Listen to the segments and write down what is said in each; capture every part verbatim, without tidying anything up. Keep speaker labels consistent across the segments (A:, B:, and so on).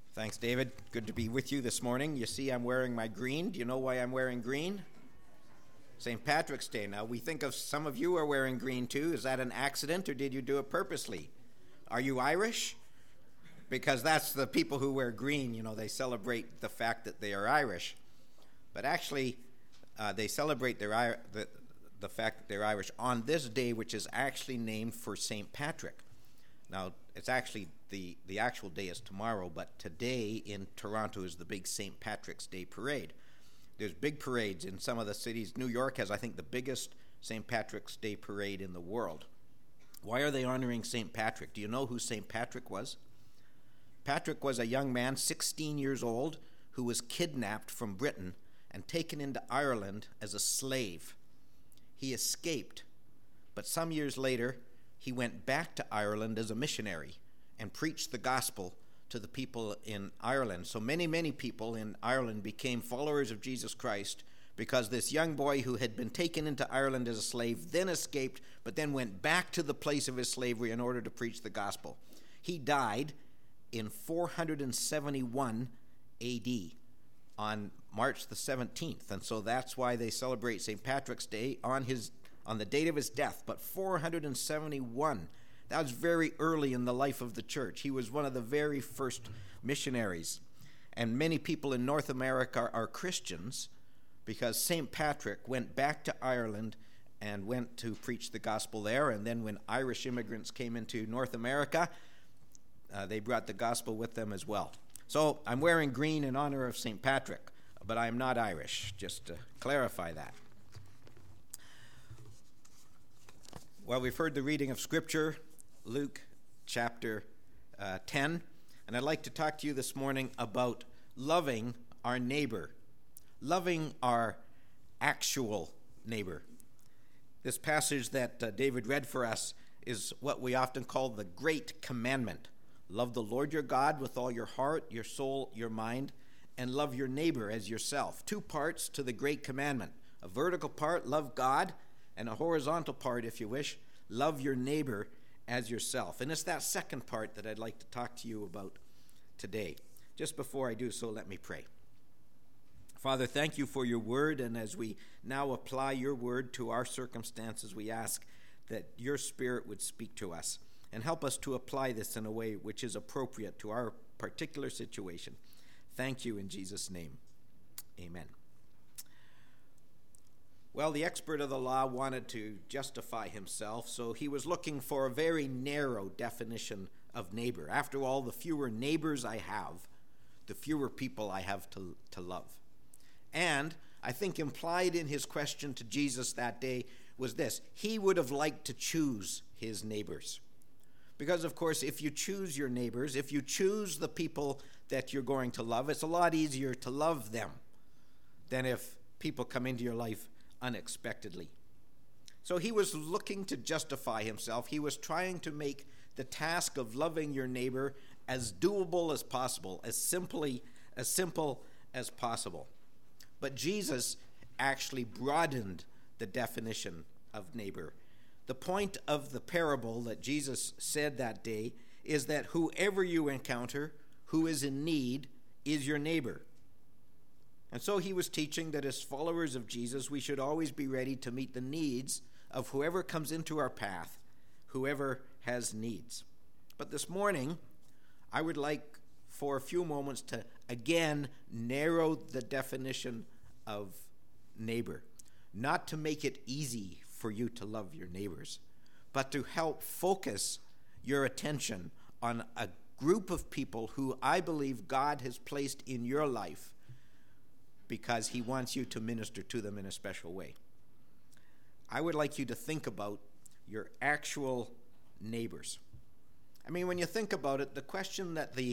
A: Thanks, David. Good to be with you this morning. You see I'm wearing my green. Do you know why I'm wearing green? Saint Patrick's Day. Now, we think of some of you are wearing green too. Is that an accident or did you do it purposely? Are you Irish? Because that's the people who wear green, you know, they celebrate the fact that they are Irish. But actually, uh, they celebrate their the, the fact that they're Irish on this day, which is actually named for Saint Patrick. Now, it's actually, the, the actual day is tomorrow, but today in Toronto is the big Saint Patrick's Day parade. There's big parades in some of the cities. New York has, I think, the biggest Saint Patrick's Day parade in the world. Why are they honoring Saint Patrick? Do you know who Saint Patrick was? Patrick was a young man, sixteen years old, who was kidnapped from Britain and taken into Ireland as a slave. He escaped, but some years later, he went back to Ireland as a missionary and preached the gospel to the people in Ireland. So many, many people in Ireland became followers of Jesus Christ because this young boy who had been taken into Ireland as a slave then escaped, but then went back to the place of his slavery in order to preach the gospel. He died in four hundred seventy-one A D on March the seventeenth, and so that's why they celebrate Saint Patrick's Day on his on the date of his death. But four hundred seventy-one, that was very early in the life of the church. He was one of the very first missionaries, and many people in North America are, are Christians because Saint Patrick went back to Ireland and went to preach the gospel there, and then when Irish immigrants came into North America, Uh, they brought the gospel with them as well. So I'm wearing green in honor of Saint Patrick, but I'm not Irish, just to clarify that. Well, we've heard the reading of Scripture, Luke chapter uh, ten, and I'd like to talk to you this morning about loving our neighbor, loving our actual neighbor. This passage that uh, David read for us is what we often call the Great Commandment. Love the Lord your God with all your heart, your soul, your mind, and love your neighbor as yourself. Two parts to the Great Commandment. A vertical part, love God, and a horizontal part, if you wish, love your neighbor as yourself. And it's that second part that I'd like to talk to you about today. Just before I do so, let me pray. Father, thank you for your word, and as we now apply your word to our circumstances, we ask that your Spirit would speak to us and help us to apply this in a way which is appropriate to our particular situation. Thank you in Jesus' name. Amen. Well, the expert of the law wanted to justify himself, so he was looking for a very narrow definition of neighbor. After all, the fewer neighbors I have, the fewer people I have to, to love. And I think implied in his question to Jesus that day was this: he would have liked to choose his neighbors. Because, of course, if you choose your neighbors, if you choose the people that you're going to love, it's a lot easier to love them than if people come into your life unexpectedly. So he was looking to justify himself. He was trying to make the task of loving your neighbor as doable as possible, as simply as simple as possible. But Jesus actually broadened the definition of neighbor. The point of the parable that Jesus said that day is that whoever you encounter who is in need is your neighbor. And so he was teaching that as followers of Jesus, we should always be ready to meet the needs of whoever comes into our path, whoever has needs. But this morning, I would like for a few moments to again narrow the definition of neighbor, not to make it easy for you to love your neighbors, but to help focus your attention on a group of people who I believe God has placed in your life because he wants you to minister to them in a special way. I would like you to think about your actual neighbors. I mean, when you think about it, the question that the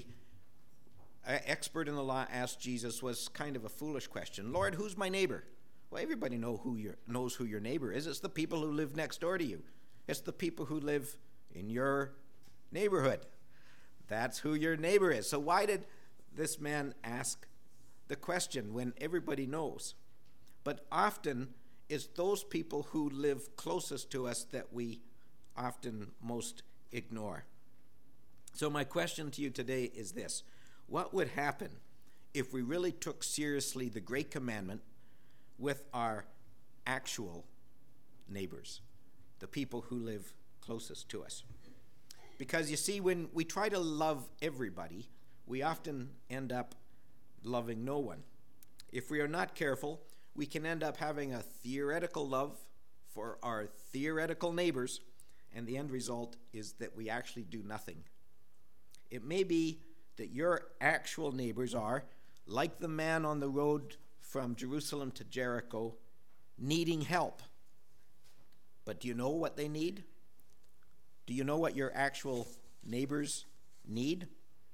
A: expert in the law asked Jesus was kind of a foolish question. Lord, who's my neighbor? Well, everybody know who your, knows who your neighbor is. It's the people who live next door to you. It's the people who live in your neighborhood. That's who your neighbor is. So why did this man ask the question when everybody knows? But often it's those people who live closest to us that we often most ignore. So my question to you today is this: what would happen if we really took seriously the great commandment with our actual neighbors, the people who live closest to us? Because you see, when we try to love everybody, we often end up loving no one. If we are not careful, we can end up having a theoretical love for our theoretical neighbors, and the end result is that we actually do nothing. It may be that your actual neighbors are, like the man on the road from Jerusalem to Jericho, needing help. But do you know what they need? Do you know what your actual neighbors need?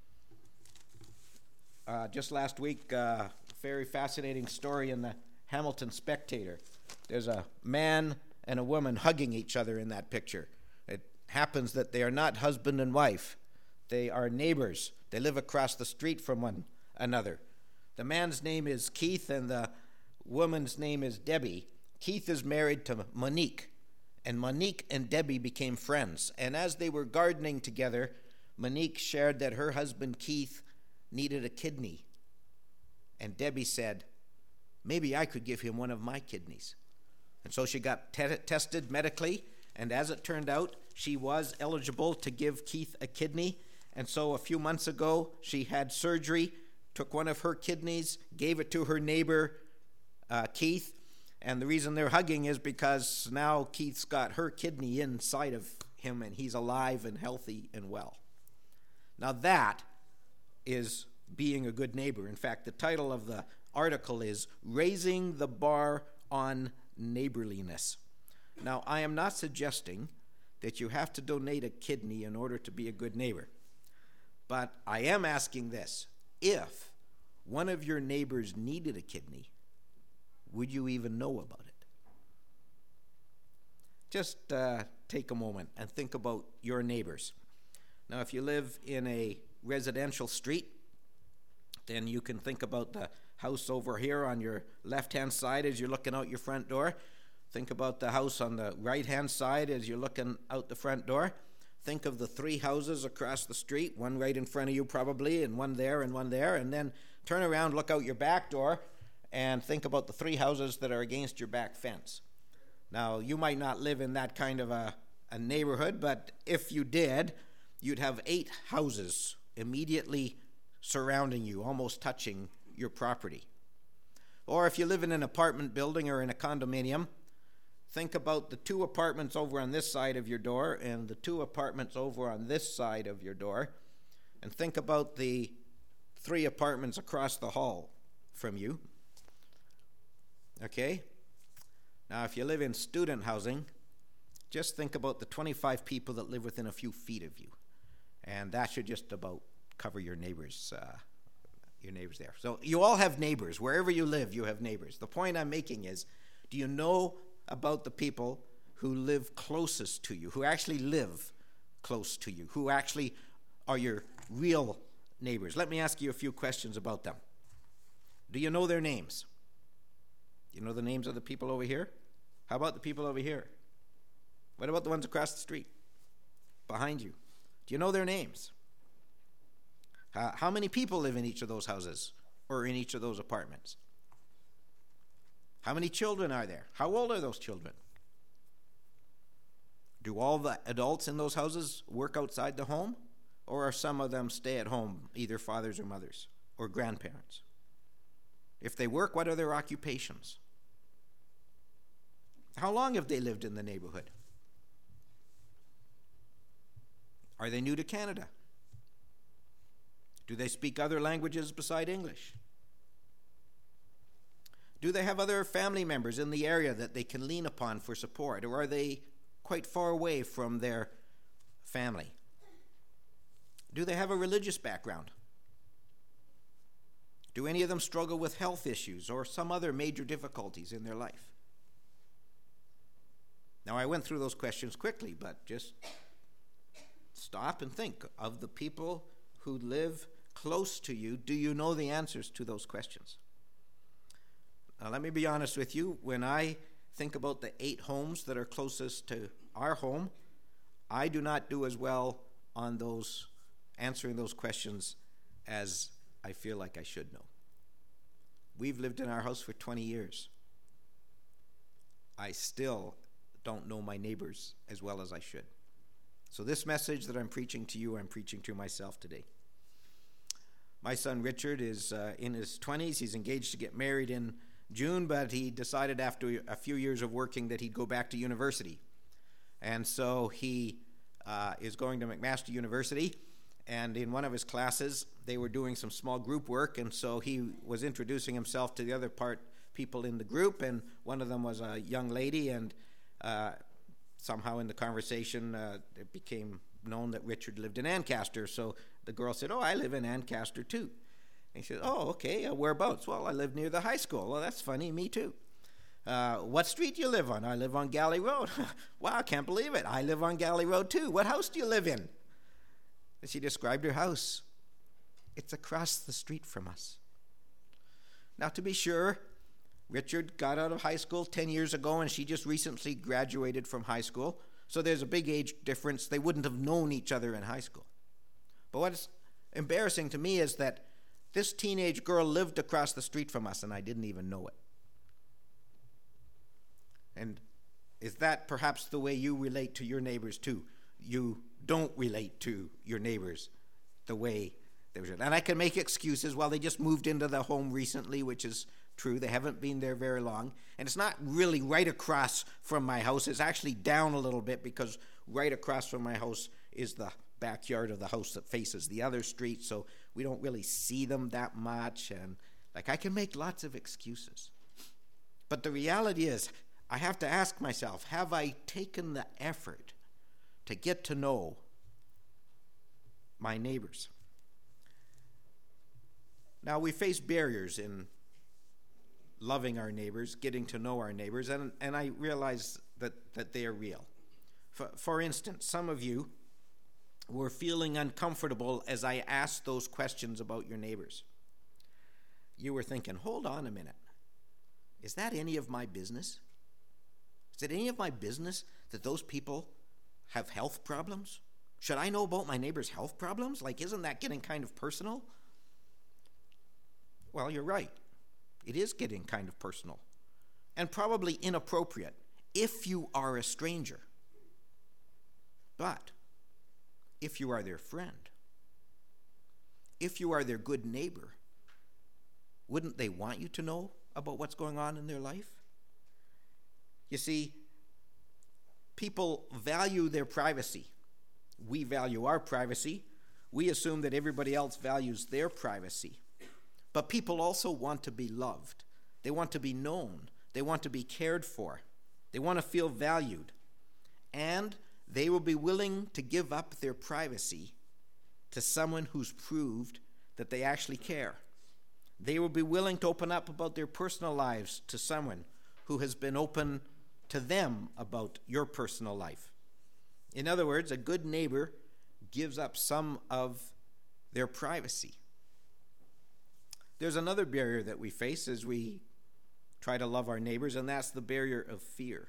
A: Uh, just last week, uh, a very fascinating story in the Hamilton Spectator. There's a man and a woman hugging each other in that picture. It happens that they are not husband and wife. They are neighbors. They live across the street from one another. The man's name is Keith and the woman's name is Debbie. Keith is married to Monique, and Monique and Debbie became friends. And as they were gardening together, Monique shared that her husband Keith needed a kidney. And Debbie said, maybe I could give him one of my kidneys. And so she got te- tested medically, and as it turned out, she was eligible to give Keith a kidney. And so a few months ago, she had surgery, took one of her kidneys, gave it to her neighbor, uh, Keith. And the reason they're hugging is because now Keith's got her kidney inside of him, and he's alive and healthy and well. Now that is being a good neighbor. In fact, the title of the article is Raising the Bar on Neighborliness. Now, I am not suggesting that you have to donate a kidney in order to be a good neighbor. But I am asking this: if one of your neighbors needed a kidney, would you even know about it? Just uh, take a moment and think about your neighbors. Now, if you live in a residential street, then you can think about the house over here on your left-hand side as you're looking out your front door. Think about the house on the right-hand side as you're looking out the front door. Think of the three houses across the street, one right in front of you probably, and one there and one there, and then turn around, look out your back door, and think about the three houses that are against your back fence. Now, you might not live in that kind of a, a neighborhood, but if you did, you'd have eight houses immediately surrounding you, almost touching your property. Or if you live in an apartment building or in a condominium, think about the two apartments over on this side of your door and the two apartments over on this side of your door, and think about the three apartments across the hall from you. Okay? Now, if you live in student housing, just think about the twenty-five people that live within a few feet of you. And that should just about cover your neighbors, uh, your neighbors there. So you all have neighbors. Wherever you live, you have neighbors. The point I'm making is, do you know about the people who live closest to you, who actually live close to you, who actually are your real neighbors? Let me ask you a few questions about them. Do you know their names? Do you know the names of the people over here? How about the people over here? What about the ones across the street, behind you? Do you know their names? Uh, how many people live in each of those houses or in each of those apartments? How many children are there? How old are those children? Do all the adults in those houses work outside the home? Or are some of them stay at home, either fathers or mothers or grandparents? If they work, what are their occupations? How long have they lived in the neighborhood? Are they new to Canada? Do they speak other languages beside English? Do they have other family members in the area that they can lean upon for support, or are they quite far away from their family? Do they have a religious background? Do any of them struggle with health issues or some other major difficulties in their life? Now, I went through those questions quickly, but just stop and think of the people who live close to you. Do you know the answers to those questions? Now, let me be honest with you. When I think about the eight homes that are closest to our home, I do not do as well on those answering those questions as I feel like I should know. We've lived in our house for twenty years. I still don't know my neighbors as well as I should. So this message that I'm preaching to you, I'm preaching to myself today. My son Richard is uh, in his twenties. He's engaged to get married in June, but he decided after a few years of working that he'd go back to university. And so he uh, is going to McMaster University, and in one of his classes, they were doing some small group work, and so he was introducing himself to the other part people in the group, and one of them was a young lady, and uh, somehow in the conversation, uh, it became known that Richard lived in Ancaster. So the girl said, "Oh, I live in Ancaster too." And he said, "Oh, okay, uh, whereabouts?" "Well, I live near the high school." "Well, that's funny, me too." Uh, "what street do you live on?" "I live on Galley Road." "Wow, I can't believe it. I live on Galley Road too. What house do you live in?" And she described her house. "It's across the street from us." Now, to be sure, Richard got out of high school ten years ago, and she just recently graduated from high school. So there's a big age difference. They wouldn't have known each other in high school. But what's embarrassing to me is that this teenage girl lived across the street from us, and I didn't even know it. And is that perhaps the way you relate to your neighbors too? You don't relate to your neighbors the way they should. And I can make excuses. Well, they just moved into the home recently, which is true. They haven't been there very long. And it's not really right across from my house. It's actually down a little bit, because right across from my house is the backyard of the house that faces the other street. So we don't really see them that much. And like, I can make lots of excuses. But the reality is, I have to ask myself, have I taken the effort to get to know my neighbors? Now, we face barriers in loving our neighbors, getting to know our neighbors, and, and I realize that, that they are real. For, for instance, some of you were feeling uncomfortable as I asked those questions about your neighbors. You were thinking, hold on a minute. Is that any of my business? Is it any of my business that those people have health problems? Should I know about my neighbor's health problems? Like, isn't that getting kind of personal? Well, you're right. It is getting kind of personal, and probably inappropriate if you are a stranger. But if you are their friend, if you are their good neighbor, wouldn't they want you to know about what's going on in their life? You see, people value their privacy. We value our privacy. We assume that everybody else values their privacy. But people also want to be loved. They want to be known. They want to be cared for. They want to feel valued. And they will be willing to give up their privacy to someone who's proved that they actually care. They will be willing to open up about their personal lives to someone who has been open to them about your personal life. In other words, a good neighbor gives up some of their privacy. There's another barrier that we face as we try to love our neighbors, and that's the barrier of fear.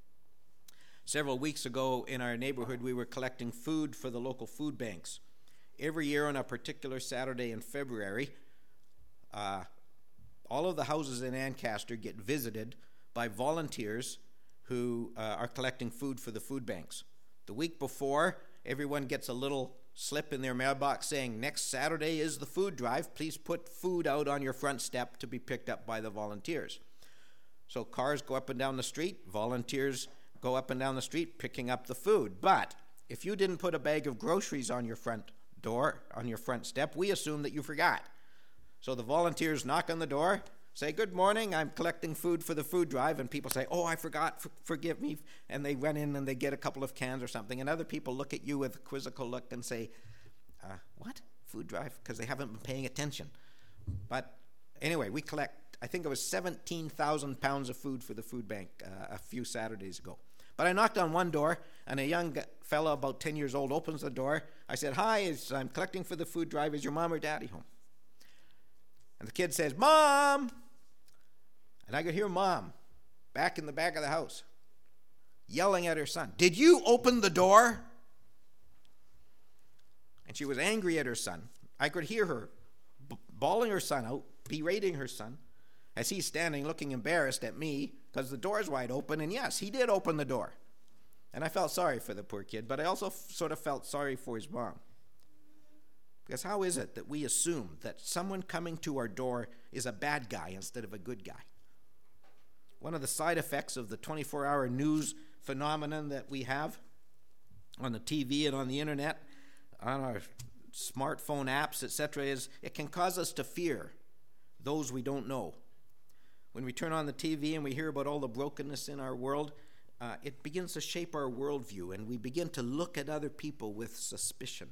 A: Several weeks ago in our neighborhood, we were collecting food for the local food banks. Every year on a particular Saturday in February, uh, all of the houses in Ancaster get visited by volunteers who uh, are collecting food for the food banks. The week before, everyone gets a little slip in their mailbox saying, "Next Saturday is the food drive. Please put food out on your front step to be picked up by the volunteers." So cars go up and down the street, volunteers go up and down the street picking up the food. But if you didn't put a bag of groceries on your front door, on your front step, we assume that you forgot. So the volunteers knock on the door, say, "Good morning, I'm collecting food for the food drive," and people say, "Oh, I forgot, for, forgive me," and they run in and they get a couple of cans or something, and other people look at you with a quizzical look and say, uh, "What? Food drive?" Because they haven't been paying attention. But anyway, we collect, I think it was seventeen thousand pounds of food for the food bank uh, a few Saturdays ago. But I knocked on one door, and a young fellow about ten years old opens the door. I said, "Hi, I'm collecting for the food drive. Is your mom or daddy home?" And the kid says, "Mom!" And I could hear Mom back in the back of the house yelling at her son, "Did you open the door?" And she was angry at her son. I could hear her b- bawling her son out, berating her son, as he's standing looking embarrassed at me because the door's wide open. And yes, he did open the door. And I felt sorry for the poor kid, but I also f- sort of felt sorry for his mom. Because how is it that we assume that someone coming to our door is a bad guy instead of a good guy? One of the side effects of the twenty-four hour news phenomenon that we have on the T V and on the internet, on our smartphone apps, et cetera, is it can cause us to fear those we don't know. When we turn on the T V and we hear about all the brokenness in our world, uh, it begins to shape our worldview, and we begin to look at other people with suspicion.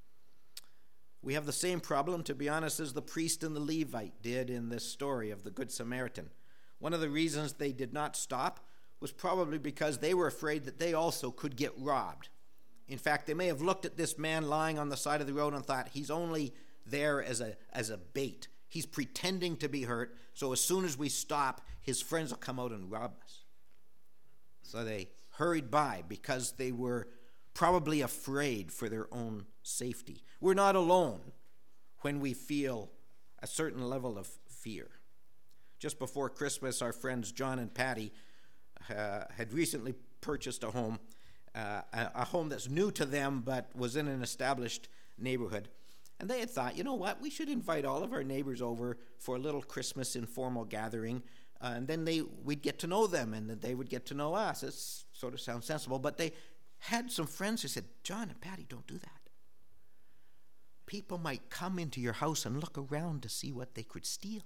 A: We have the same problem, to be honest, as the priest and the Levite did in this story of the Good Samaritan. One of the reasons they did not stop was probably because they were afraid that they also could get robbed. In fact, they may have looked at this man lying on the side of the road and thought, he's only there as a as a bait. He's pretending to be hurt, so as soon as we stop, his friends will come out and rob us. So they hurried by because they were probably afraid for their own safety. We're not alone when we feel a certain level of fear. Just before Christmas, our friends John and Patty uh, had recently purchased a home, uh, a, a home that's new to them but was in an established neighborhood. And they had thought, you know what, we should invite all of our neighbors over for a little Christmas informal gathering, uh, and then they we'd get to know them, and then they would get to know us. It sort of sounds sensible, but they had some friends who said, John and Patty, don't do that. People might come into your house and look around to see what they could steal.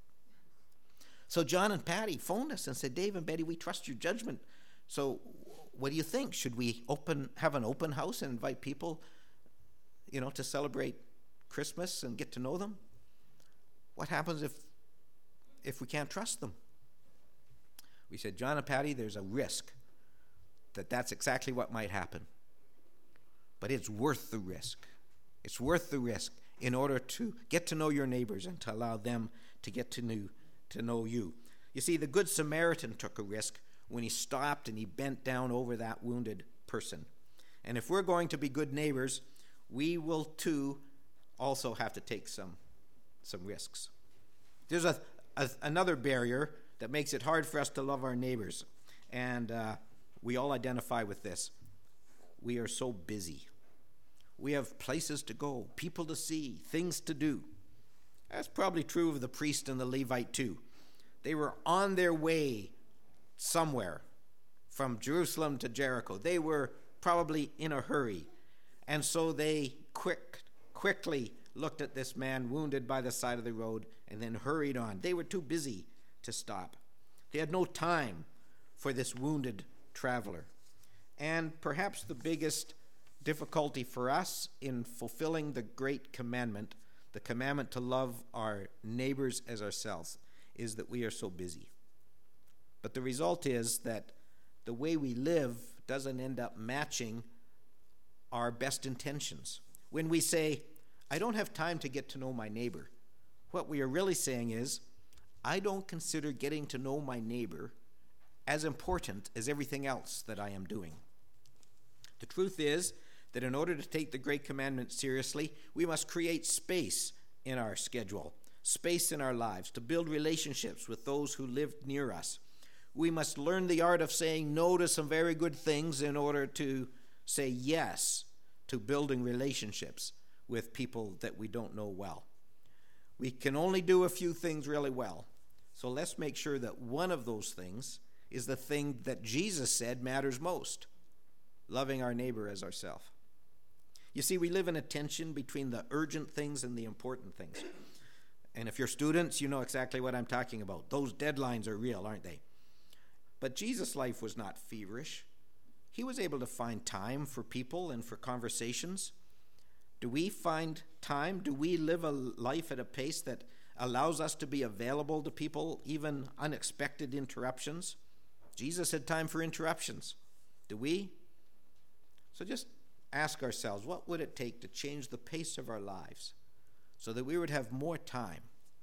A: So John and Patty phoned us and said, Dave and Betty, we trust your judgment. So what do you think? Should we open have an open house and invite people, you know, to celebrate Christmas and get to know them? What happens if if we can't trust them? We said, John and Patty, there's a risk that that's exactly what might happen. But it's worth the risk. It's worth the risk in order to get to know your neighbors and to allow them to get to know to know you. You see, the Good Samaritan took a risk when he stopped and he bent down over that wounded person. And if we're going to be good neighbors, we will too also have to take some some risks. There's a, a another barrier that makes it hard for us to love our neighbors, and uh, we all identify with this. We are so busy. We have places to go, people to see, things to do. That's probably true of the priest and the Levite too. They were on their way somewhere from Jerusalem to Jericho. They were probably in a hurry. And so they quick, quickly looked at this man wounded by the side of the road and then hurried on. They were too busy to stop. They had no time for this wounded traveler. And perhaps the biggest difficulty for us in fulfilling the great commandment, the commandment to love our neighbors as ourselves, is that we are so busy. But the result is that the way we live doesn't end up matching our best intentions. When we say, I don't have time to get to know my neighbor, what we are really saying is, I don't consider getting to know my neighbor as important as everything else that I am doing. The truth is that in order to take the Great Commandment seriously, we must create space in our schedule, space in our lives to build relationships with those who live near us. We must learn the art of saying no to some very good things in order to say yes to building relationships with people that we don't know well. We can only do a few things really well, so let's make sure that one of those things is the thing that Jesus said matters most, loving our neighbor as ourselves. You see, we live in a tension between the urgent things and the important things. And if you're students, you know exactly what I'm talking about. Those deadlines are real, aren't they? But Jesus' life was not feverish. He was able to find time for people and for conversations. Do we find time? Do we live a life at a pace that allows us to be available to people, even unexpected interruptions? Jesus had time for interruptions. Do we? So just ask ourselves, what would it take to change the pace of our lives so that we would have more time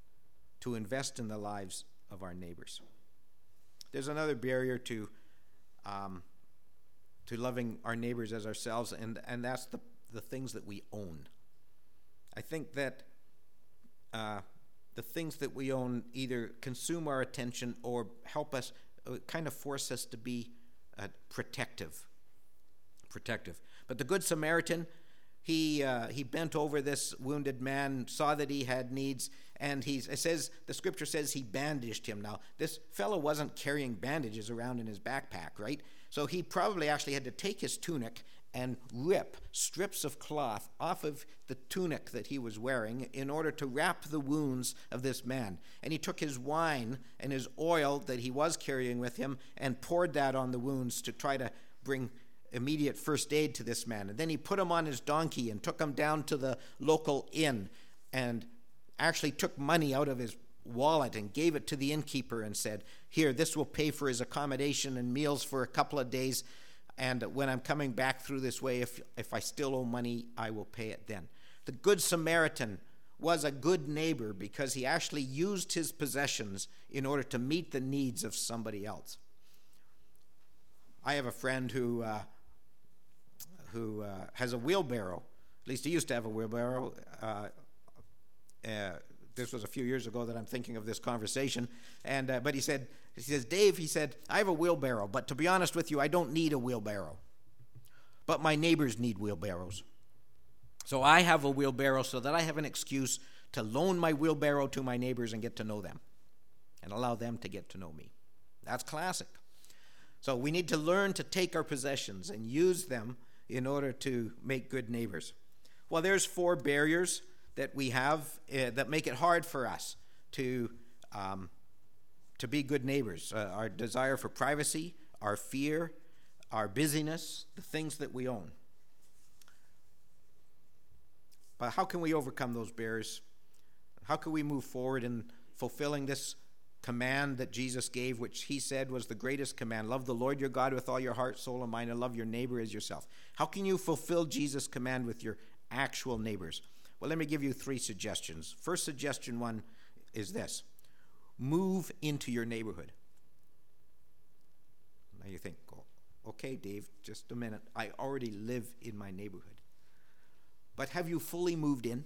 A: to invest in the lives of our neighbors? There's another barrier to um, to loving our neighbors as ourselves, and, and that's the, the things that we own. I think that uh, the things that we own either consume our attention or help us, uh, kind of force us to be uh, protective. Protective. But the Good Samaritan, he uh, he bent over this wounded man, saw that he had needs, and he it says the scripture says he bandaged him. Now, this fellow wasn't carrying bandages around in his backpack, right? So he probably actually had to take his tunic and rip strips of cloth off of the tunic that he was wearing in order to wrap the wounds of this man. And he took his wine and his oil that he was carrying with him and poured that on the wounds to try to bring immediate first aid to this man. And then he put him on his donkey and took him down to the local inn and actually took money out of his wallet and gave it to the innkeeper and said, "Here, this will pay for his accommodation and meals for a couple of days. And when I'm coming back through this way, if if I still owe money, I will pay it then." The Good Samaritan was a good neighbor because he actually used his possessions in order to meet the needs of somebody else. I have a friend who uh, who uh, has a wheelbarrow. At least he used to have a wheelbarrow. Uh, uh, this was a few years ago that I'm thinking of this conversation. And uh, but he said, he says, "Dave," he said, "I have a wheelbarrow, but to be honest with you, I don't need a wheelbarrow. But my neighbors need wheelbarrows. So I have a wheelbarrow so that I have an excuse to loan my wheelbarrow to my neighbors and get to know them and allow them to get to know me." That's classic. So we need to learn to take our possessions and use them in order to make good neighbors. Well, there's four barriers that we have uh, that make it hard for us to um, to be good neighbors. Uh, our desire for privacy, our fear, our busyness, the things that we own. But how can we overcome those barriers? How can we move forward in fulfilling this command that Jesus gave, which he said was the greatest command? Love the Lord your God with all your heart, soul, and mind, and love your neighbor as yourself. How can you fulfill Jesus' command with your actual neighbors? Well, let me give you three suggestions. First suggestion one is this: move into your neighborhood. Now you think, oh, okay, Dave, just a minute. I already live in my neighborhood. But have you fully moved in?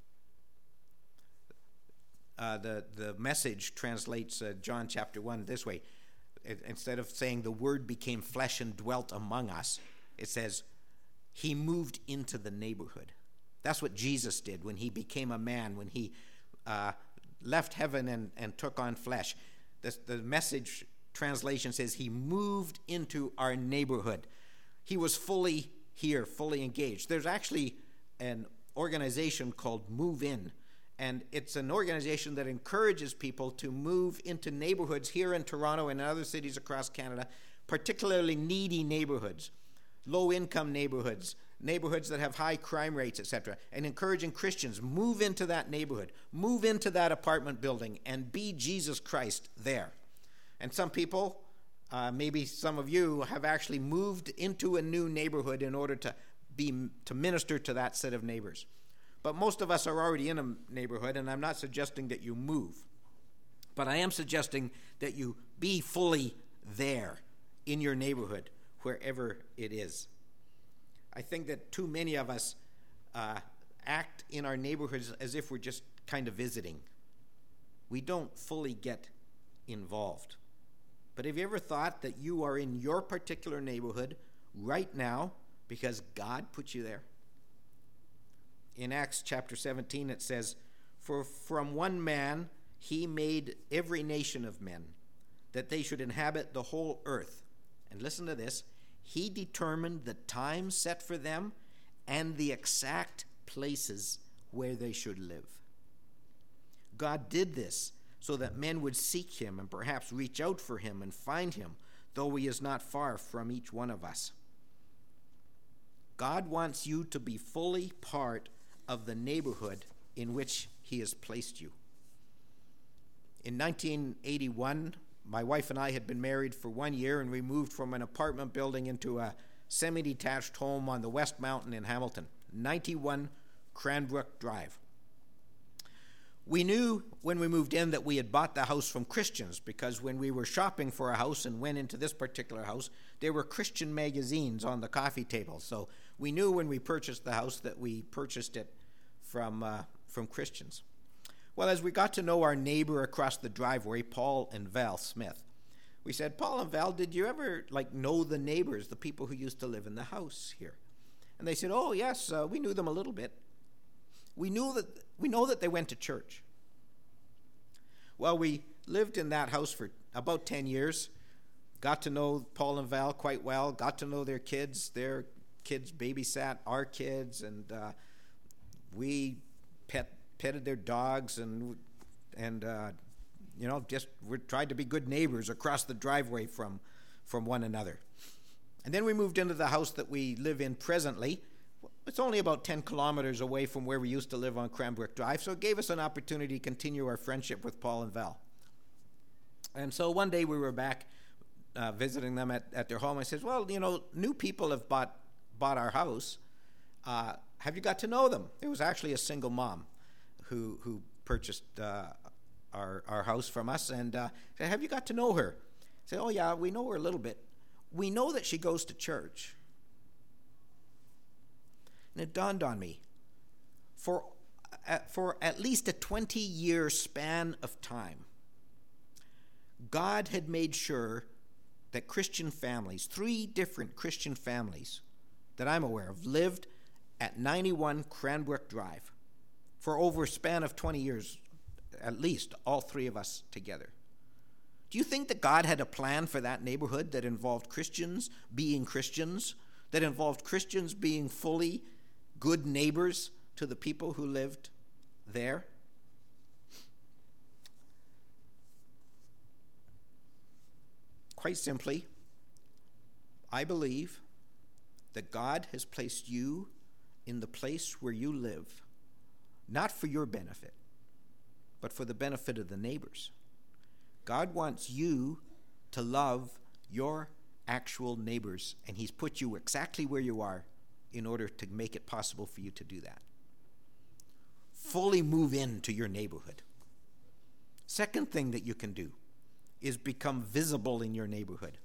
A: Uh, the, the Message translates uh, John chapter one this way. It, instead of saying the Word became flesh and dwelt among us, it says he moved into the neighborhood. That's what Jesus did when he became a man, when he uh, left heaven and, and took on flesh. The, the Message translation says he moved into our neighborhood. He was fully here, fully engaged. There's actually an organization called Move In, and it's an organization that encourages people to move into neighborhoods here in Toronto and in other cities across Canada, particularly needy neighborhoods, low-income neighborhoods, neighborhoods that have high crime rates, et cetera, and encouraging Christians, move into that neighborhood, move into that apartment building, and be Jesus Christ there. And some people, uh, maybe some of you, have actually moved into a new neighborhood in order to be to minister to that set of neighbors. But most of us are already in a neighborhood, and I'm not suggesting that you move. But I am suggesting that you be fully there in your neighborhood, wherever it is. I think that too many of us uh, act in our neighborhoods as if we're just kind of visiting. We don't fully get involved. But have you ever thought that you are in your particular neighborhood right now because God put you there? In Acts chapter seventeen, it says, "For from one man he made every nation of men, that they should inhabit the whole earth." And listen to this: he determined the time set for them and the exact places where they should live. God did this so that men would seek him and perhaps reach out for him and find him, though he is not far from each one of us. God wants you to be fully part of the neighborhood in which he has placed you. In nineteen eighty-one, my wife and I had been married for one year, and we moved from an apartment building into a semi-detached home on the West Mountain in Hamilton, ninety-one Cranbrook Drive. We knew when we moved in that we had bought the house from Christians, because when we were shopping for a house and went into this particular house, there were Christian magazines on the coffee table. So we knew when we purchased the house that we purchased it from uh, from Christians. Well, as we got to know our neighbor across the driveway, Paul and Val Smith, we said, Paul and Val, did you ever like know the neighbors, the people who used to live in the house here? And they said, oh, yes, uh, we knew them a little bit. We knew that we know that they went to church. Well, we lived in that house for about ten years, got to know Paul and Val quite well, got to know their kids. Their kids babysat our kids, and uh, we pet petted their dogs, and and uh, you know, just we tried to be good neighbors across the driveway from from one another. And then we moved into the house that we live in presently. It's only about ten kilometers away from where we used to live on Cranbrook Drive, so it gave us an opportunity to continue our friendship with Paul and Val. And so one day we were back uh, visiting them at, at their home. I said, well, you know, new people have bought bought our house. Uh, have you got to know them? It was actually a single mom who who purchased uh, our our house from us, and uh, said, have you got to know her? I said, oh yeah, we know her a little bit. We know that she goes to church. And it dawned on me, for uh, for at least a twenty-year span of time, God had made sure that Christian families, three different Christian families that I'm aware of, lived at ninety-one Cranbrook Drive for over a span of twenty years, at least, all three of us together. Do you think that God had a plan for that neighborhood that involved Christians being Christians, that involved Christians being fully good neighbors to the people who lived there? Quite simply, I believe that God has placed you in the place where you live, not for your benefit, but for the benefit of the neighbors. God wants you to love your actual neighbors, and he's put you exactly where you are in order to make it possible for you to do that. Fully move into your neighborhood. Second thing that you can do is become visible in your neighborhood.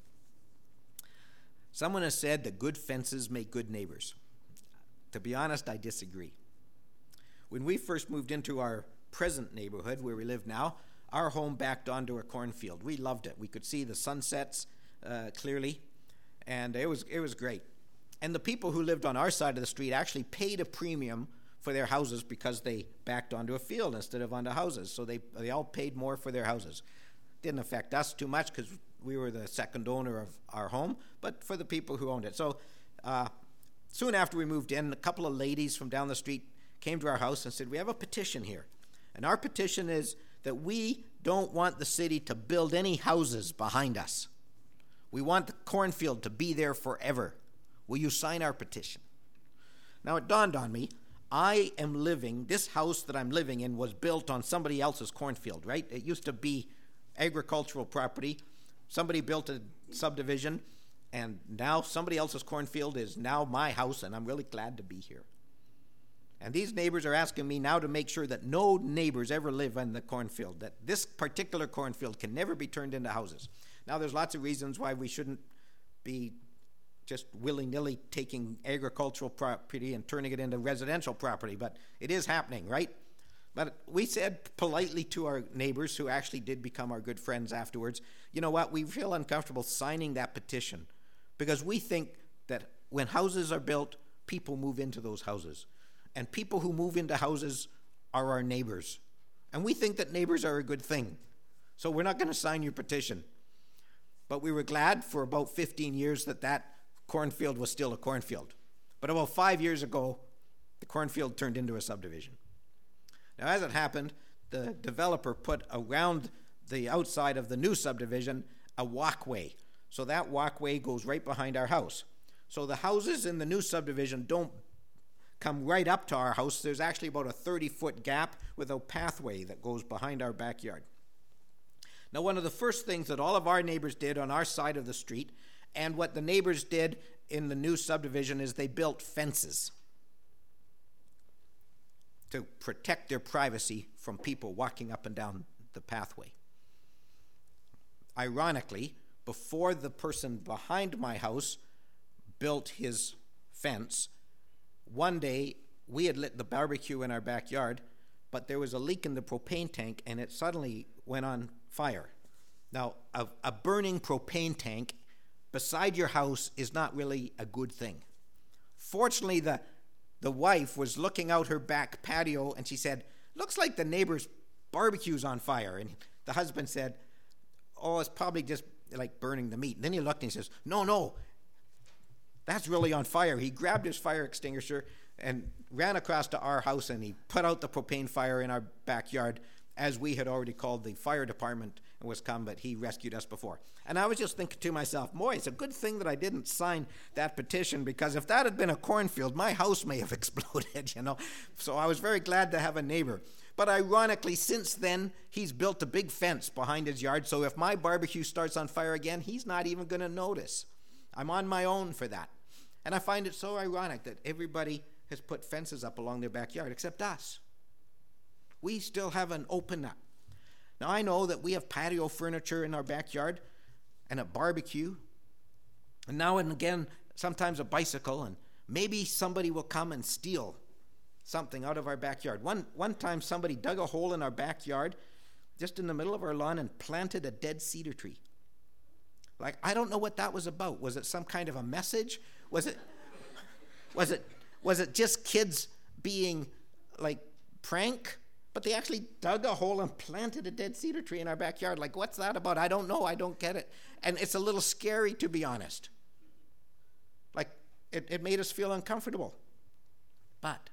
A: Someone has said that good fences make good neighbors. To be honest, I disagree. When we first moved into our present neighborhood where we live now, our home backed onto a cornfield. We loved it. We could see the sunsets uh, clearly, and it was it was great. And the people who lived on our side of the street actually paid a premium for their houses because they backed onto a field instead of onto houses. So they they all paid more for their houses. Didn't affect us too much because we were the second owner of our home, but for the people who owned it. So uh, soon after we moved in, a couple of ladies from down the street came to our house and said, we have a petition here. And our petition is that we don't want the city to build any houses behind us. We want the cornfield to be there forever. Will you sign our petition? Now it dawned on me, I am living, this house that I'm living in was built on somebody else's cornfield, right? It used to be agricultural property. Somebody built a subdivision, and now somebody else's cornfield is now my house, and I'm really glad to be here. And these neighbors are asking me now to make sure that no neighbors ever live in the cornfield, that this particular cornfield can never be turned into houses. Now, there's lots of reasons why we shouldn't be just willy-nilly taking agricultural property and turning it into residential property, but it is happening, right? But we said politely to our neighbors, who actually did become our good friends afterwards, you know what, we feel uncomfortable signing that petition because we think that when houses are built, people move into those houses. And people who move into houses are our neighbors. And we think that neighbors are a good thing. So we're not going to sign your petition. But we were glad for about fifteen years that that cornfield was still a cornfield. But about five years ago, the cornfield turned into a subdivision. Now, as it happened, the developer put around the outside of the new subdivision a walkway. So that walkway goes right behind our house. So the houses in the new subdivision don't come right up to our house. There's actually about a thirty-foot gap with a pathway that goes behind our backyard. Now, one of the first things that all of our neighbors did on our side of the street, and what the neighbors did in the new subdivision, is they built fences to protect their privacy from people walking up and down the pathway. Ironically, before the person behind my house built his fence, one day we had lit the barbecue in our backyard, but there was a leak in the propane tank, and it suddenly went on fire. Now, a, a burning propane tank beside your house is not really a good thing. Fortunately, the, the wife was looking out her back patio, and she said, "Looks like the neighbor's barbecue's on fire." And the husband said, "Oh, it's probably just like burning the meat." And then he looked and he says, no, no, that's really on fire. He grabbed his fire extinguisher and ran across to our house, and he put out the propane fire in our backyard, as we had already called the fire department and was come, but he rescued us before. And I was just thinking to myself, boy, it's a good thing that I didn't sign that petition, because if that had been a cornfield, my house may have exploded, you know. So I was very glad to have a neighbor. But ironically, since then, he's built a big fence behind his yard, so if my barbecue starts on fire again, he's not even going to notice. I'm on my own for that. And I find it so ironic that everybody has put fences up along their backyard except us. We still haven't opened up. Now, I know that we have patio furniture in our backyard and a barbecue, and now and again, sometimes a bicycle, and maybe somebody will come and steal something out of our backyard. One, one time, somebody dug a hole in our backyard just in the middle of our lawn and planted a dead cedar tree. Like, I don't know what that was about. Was it some kind of a message? Was it, was it, was it just kids being, like, prank? But they actually dug a hole and planted a dead cedar tree in our backyard. Like, what's that about? I don't know. I don't get it. And it's a little scary, to be honest. Like, it, it made us feel uncomfortable. But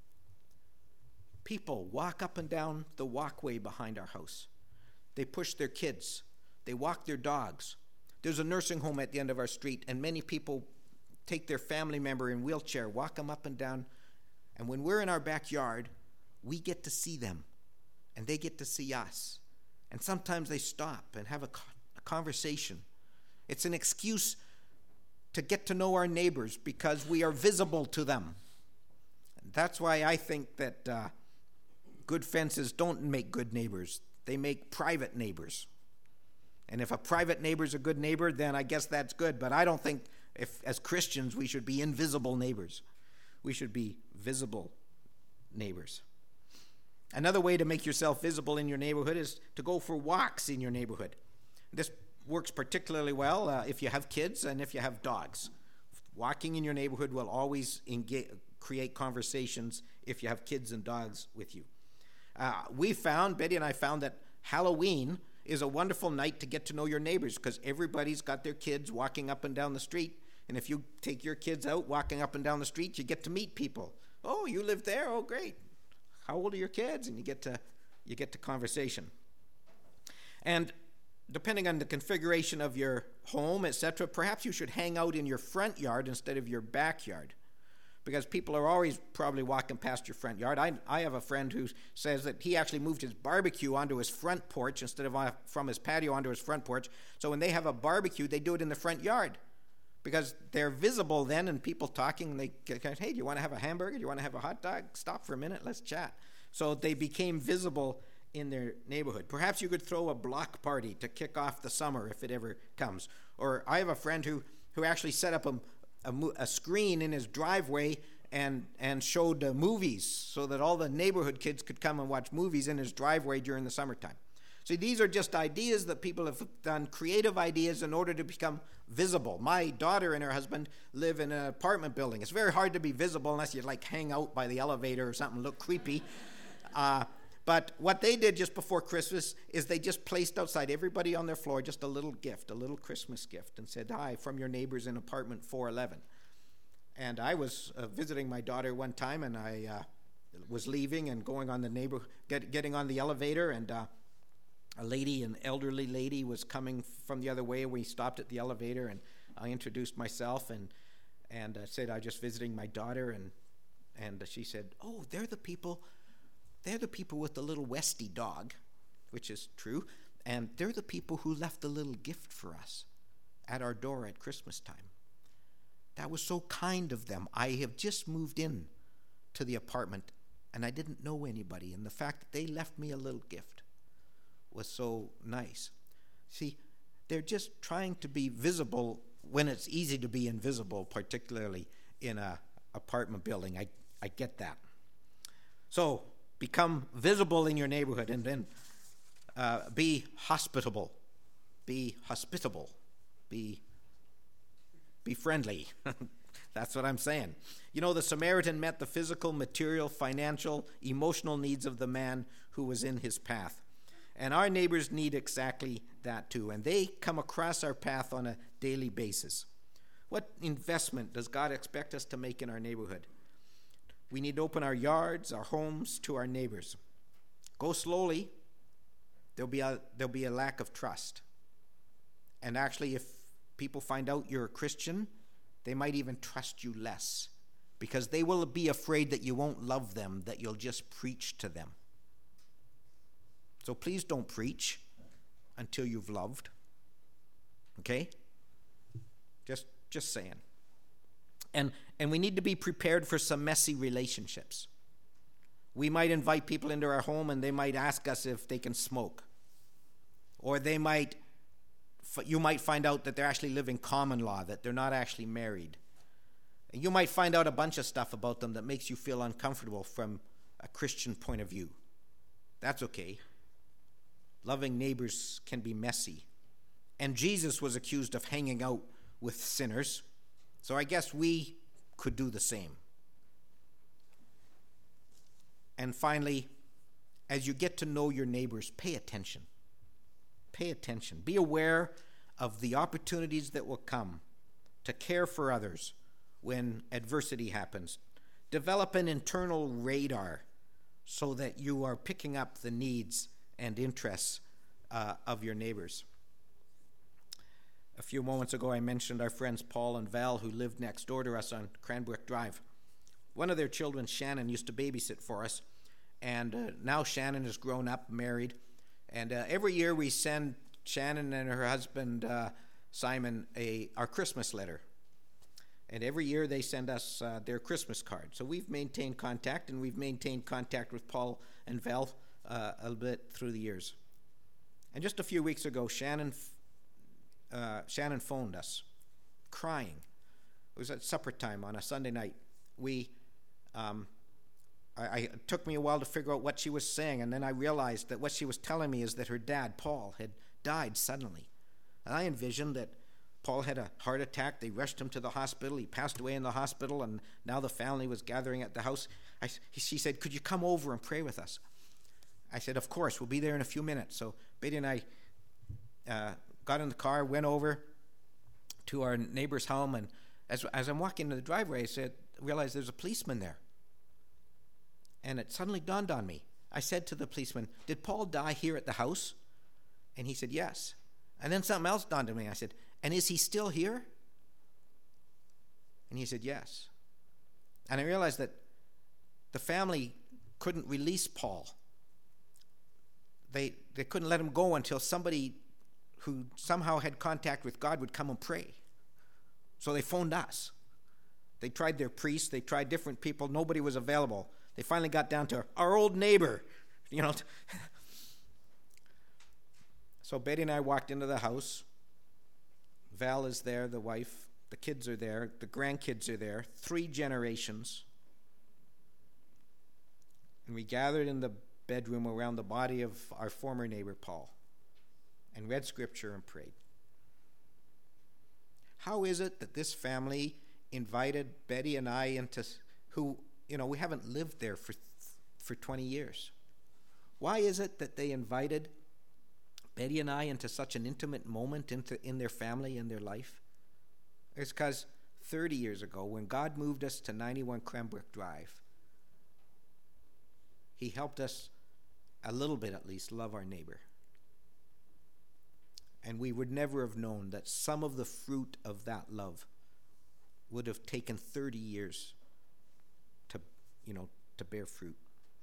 A: people walk up and down the walkway behind our house. They push their kids. They walk their dogs. There's a nursing home at the end of our street, and many people take their family member in wheelchair, walk them up and down. And when we're in our backyard, we get to see them, and they get to see us. And sometimes they stop and have a, a conversation. It's an excuse to get to know our neighbors because we are visible to them. And that's why I think that uh, good fences don't make good neighbors. They make private neighbors. And if a private neighbor's a good neighbor, then I guess that's good. But I don't think, if as Christians, we should be invisible neighbors. We should be visible neighbors. Another way to make yourself visible in your neighborhood is to go for walks in your neighborhood. This works particularly well uh, if you have kids and if you have dogs. Walking in your neighborhood will always engage, create conversations if you have kids and dogs with you. Uh, we found, Betty and I found that Halloween is a wonderful night to get to know your neighbors because everybody's got their kids walking up and down the street. And if you take your kids out walking up and down the street, you get to meet people. Oh, you live there? Oh, great. How old are your kids? And you get to you get to conversation. And depending on the configuration of your home, et cetera, perhaps you should hang out in your front yard instead of your backyard, because people are always probably walking past your front yard. I I have a friend who says that he actually moved his barbecue onto his front porch instead of from his patio onto his front porch. So when they have a barbecue, they do it in the front yard, because they're visible then, and people talking, and they get, hey, do you want to have a hamburger? Do you want to have a hot dog? Stop for a minute, let's chat. So they became visible in their neighborhood. Perhaps you could throw a block party to kick off the summer if it ever comes. Or I have a friend who, who actually set up a, a, a screen in his driveway and, and showed uh, movies so that all the neighborhood kids could come and watch movies in his driveway during the summertime. See, these are just ideas that people have done, creative ideas in order to become visible. My daughter and her husband live in an apartment building. It's very hard to be visible unless you like hang out by the elevator or something, look creepy. Uh, but what they did just before Christmas is they just placed outside everybody on their floor just a little gift, a little Christmas gift, and said, hi, from your neighbors in apartment four eleven. And I was uh, visiting my daughter one time, and I uh, was leaving and going on the neighbor, get, getting on the elevator, and uh, a lady, an elderly lady, was coming from the other way. We stopped at the elevator, and I introduced myself and and uh, said I was just visiting my daughter, and and she said, "Oh, they're the people, they're the people with the little Westie dog," which is true, and they're the people who left a little gift for us at our door at Christmas time. That was so kind of them. I have just moved in to the apartment, and I didn't know anybody, and the fact that they left me a little gift was so nice. See, they're just trying to be visible when it's easy to be invisible, particularly in a apartment building. I, I get that. So Become visible in your neighborhood, and then uh, be hospitable. Be hospitable. Be, be friendly. That's what I'm saying. You know, the Samaritan met the physical, material, financial, emotional needs of the man who was in his path. And our neighbors need exactly that too. And they come across our path on a daily basis. What investment does God expect us to make in our neighborhood? We need to open our yards, our homes to our neighbors. Go slowly. There'll be a, there'll be a lack of trust. And actually, if people find out you're a Christian, they might even trust you less, because they will be afraid that you won't love them, that you'll just preach to them. So please don't preach until you've loved. Okay? Just just saying. And and we need to be prepared for some messy relationships. We might invite people into our home and they might ask us if they can smoke. Or they might you might find out that they're actually living common law, that they're not actually married. And you might find out a bunch of stuff about them that makes you feel uncomfortable from a Christian point of view. That's okay. Loving neighbors can be messy. And Jesus was accused of hanging out with sinners. So I guess we could do the same. And finally, as you get to know your neighbors, pay attention. Pay attention. Be aware of the opportunities that will come to care for others when adversity happens. Develop an internal radar so that you are picking up the needs and interests uh, of your neighbors. A few moments ago, I mentioned our friends Paul and Val, who lived next door to us on Cranbrook Drive. One of their children, Shannon, used to babysit for us, and uh, now Shannon has grown up, married, and uh, every year we send Shannon and her husband, uh, Simon, a our Christmas letter. And every year they send us uh, their Christmas card. So we've maintained contact, and we've maintained contact with Paul and Val uh, a little bit through the years. And just a few weeks ago, Shannon uh, Shannon phoned us, crying. It was at supper time on a Sunday night. We, um, I, I, it took me a while to figure out what she was saying, and then I realized that what she was telling me is that her dad, Paul, had died suddenly. And I envisioned that Paul had a heart attack. They rushed him to the hospital. He passed away in the hospital, and now the family was gathering at the house. I, she said, "Could you come over and pray with us?" I said, "Of course, we'll be there in a few minutes." So Betty and I uh, got in the car, went over to our neighbor's home, and as as I'm walking in the driveway, I said, realized there's a policeman there. And it suddenly dawned on me. I said to the policeman, "Did Paul die here at the house?" And he said, "Yes." And then something else dawned on me. I said, "And is he still here?" And he said, "Yes." And I realized that the family couldn't release Paul. They they couldn't let him go until somebody who somehow had contact with God would come and pray. So they phoned us. They tried their priests. They tried different people. Nobody was available. They finally got down to our old neighbor, you know. So Betty and I walked into the house. Val is there, the wife. The kids are there. The grandkids are there. Three generations. And we gathered in the bedroom around the body of our former neighbor, Paul, and read scripture and prayed. How is it that this family invited Betty and I into, who, you know, we haven't lived there for for twenty years. Why is it that they invited Betty and I into such an intimate moment into in their family, in their life? It's because thirty years ago, when God moved us to ninety-one Cranbrook Drive, he helped us a little bit at least love our neighbor. And we would never have known that some of the fruit of that love would have taken thirty years to, you know, to bear fruit.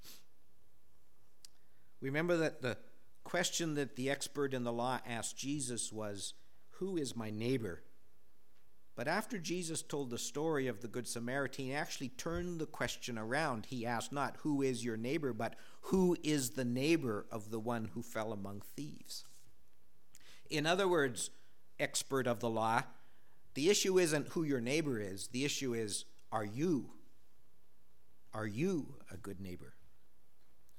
A: Remember that the question that the expert in the law asked Jesus was, "Who is my neighbor?" But after Jesus told the story of the Good Samaritan, he actually turned the question around. He asked not, "Who is your neighbor?" but "Who is the neighbor of the one who fell among thieves?" In other words, expert of the law, the issue isn't who your neighbor is. The issue is, are you? Are you a good neighbor?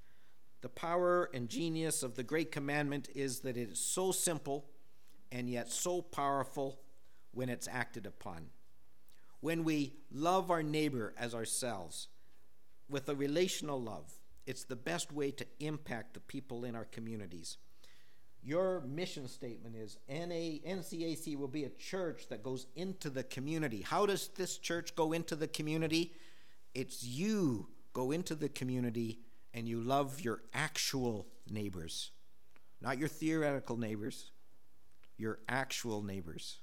A: The power and genius of the great commandment is that it is so simple and yet so powerful when it's acted upon. When we love our neighbor as ourselves with a relational love, it's the best way to impact the people in our communities. Your mission statement is N C A C will be a church that goes into the community. How does this church go into the community? It's you go into the community and you love your actual neighbors, not your theoretical neighbors, your actual neighbors.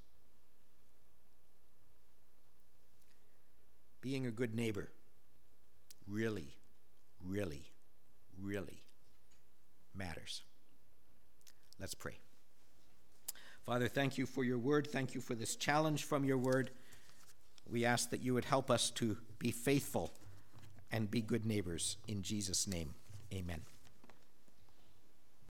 A: Being a good neighbor really, really, really matters. Let's pray. Father, thank you for your word. Thank you for this challenge from your word. We ask that you would help us to be faithful and be good neighbors. In Jesus' name, amen.